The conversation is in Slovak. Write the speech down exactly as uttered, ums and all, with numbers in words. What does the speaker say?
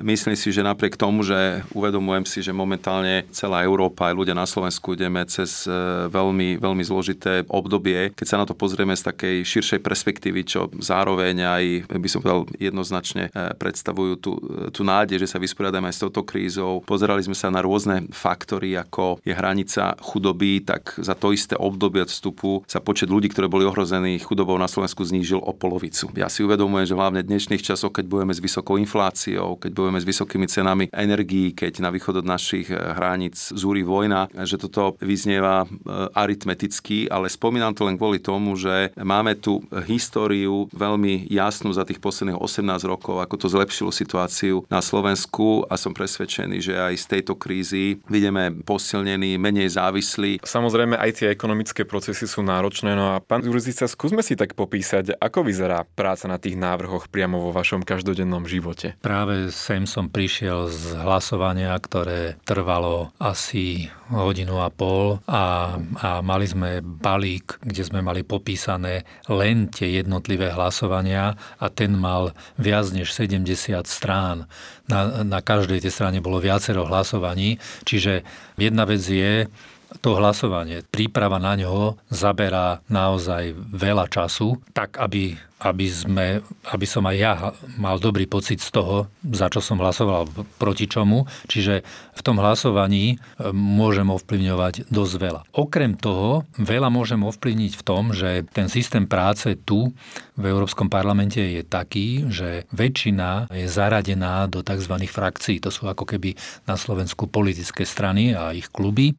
myslím si, že napriek tomu, že uvedomujem si, že momentálne celá Európa aj ľudia na Slovensku ideme cez veľmi, veľmi zložité obdobie, keď sa na to pozrieme z takej širšej perspektívy, čo zároveň aj, by som povedal, jednoznačne predstavujú tú, tú nádej, že sa vysporiadame aj s touto krízou. Pozerali sme sa na rôzne faktory, ako je hranica chudoby, tak za to isté obdobie od vstupu sa počet ľudí, ktorí boli ohrození chudobou na Slovensku, znížil o polovicu. Ja si uvedomujem, že hlavne v dnešných časoch, keď budeme s vysokou infláciou, keď budeme s vysokými cenami energií, keď na východ od našich hraníc zúri vojna, že toto vyznieva aritmeticky, ale spomínam to len kvôli tomu, že máme tu históriu veľmi jasnú za tých posledných osemnásť rokov, ako to zlepšilo situáciu na Slovensku a som presvedčený, že aj z tejto krízy vidíme posilnení, menej závislí. Samozrejme aj tie ekonomické procesy sú náročné, no a pán Jurzica, skúsme si tak popísať, ako vyzerá práca na tých návrhoch priamo vo vašom každodennom živote. Práve sem som prišiel z hlasovania, ktoré trvalo asi hodinu a pol a, a mali sme balík, kde sme mali popísané len tie jednotlivé hlasovania a ten mal viac než sedemdesiat strán. Na, na každej tej strane bolo viacero hlasovaní, čiže jedna vec je to hlasovanie. Príprava na ňo zaberá naozaj veľa času, tak aby, aby, sme, aby som aj ja mal dobrý pocit z toho, za čo som hlasoval, proti čomu. Čiže v tom hlasovaní môžem ovplyvňovať dosť veľa. Okrem toho, veľa môžem ovplyvniť v tom, že ten systém práce tu v Európskom parlamente je taký, že väčšina je zaradená do tzv. Frakcií. To sú ako keby na Slovensku politické strany a ich kluby.